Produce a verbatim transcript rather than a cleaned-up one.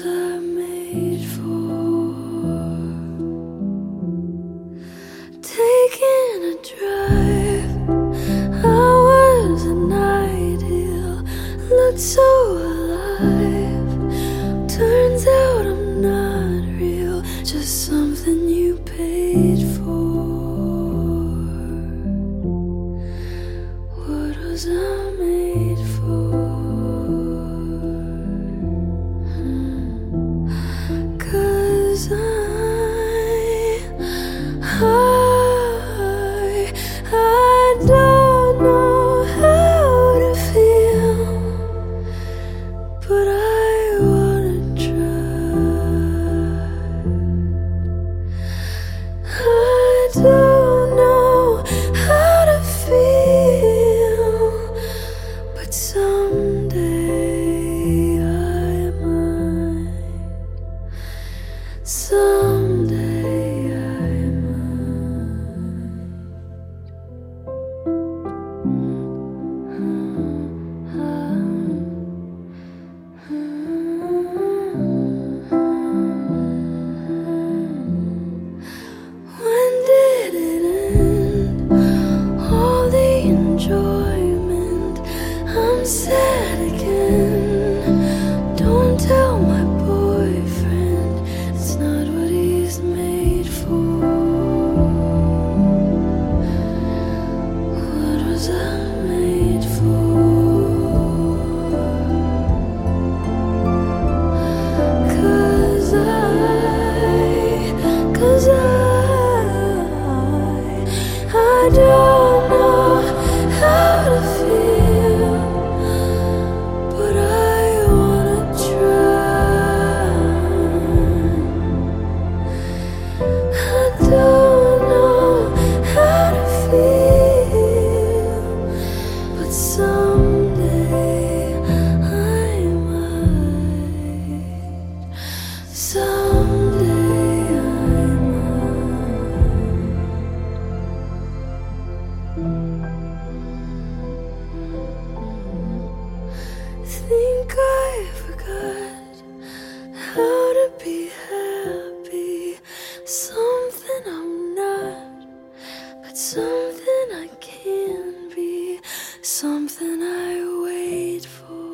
was I made for? Taking a drive, I was an ideal, looked so alive. Turns out I'm not real, just something you paid for. What was I made for? Cause I, I, I don't know how to feel, but I wanna try. I don't know how to feel, but someday I might. Someday I When did it end? All the enjoyment. I'm sad again. Don't tell my boyfriend, it's not what he's made for. What was I made for? Cause I, cause I, I don't know how to feel, but I wanna try. I don't know how to feel, but someday I might. Someday I think I forgot how to be happy. Something I'm not, but something I can be. Something I wait for.